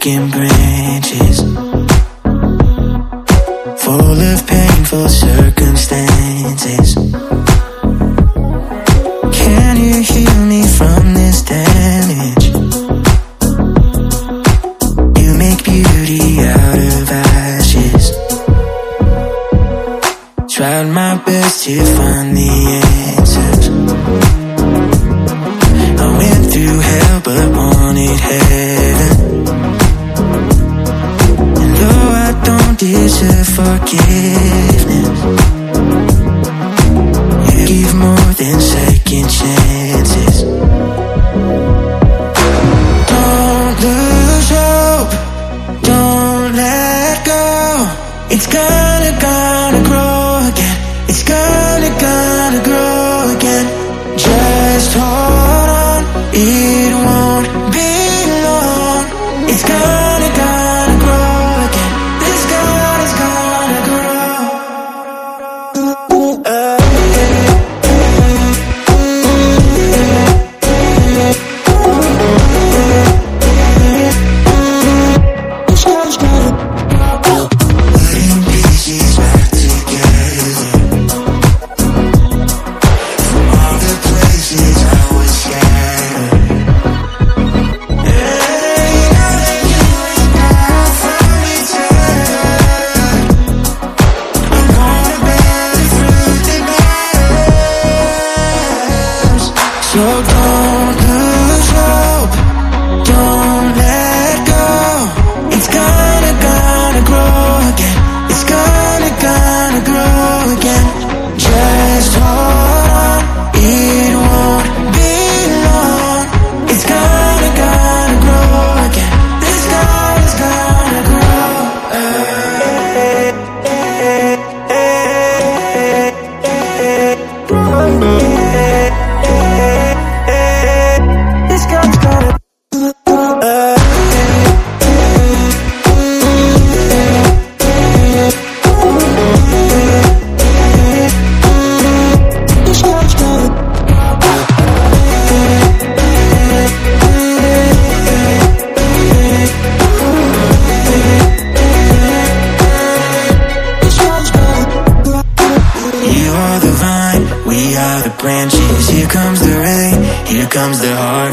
broken branches, full of painful circumstances. Can you heal me from this damage? You make beauty out of ashes. Tried my best to find the answers. I went through hell but wanted heaven. And though I don't deserve forgiveness, you give more than second chances. Don't lose hope, don't let go. It's gonna grow again. It's gonna grow again. Just hold on, it won't be long. It's gonna grow again. This God is gonna grow. Putting pieces back together from all the places I was scattered. So don't lose hope, don't let go. It's gonna grow again. It's gonna grow again. Just hold on, it won't be long. It's gonna grow again. This God is gonna grow. This God's gonna You are the vine, we are the branches. Here comes the rain, here comes the heart.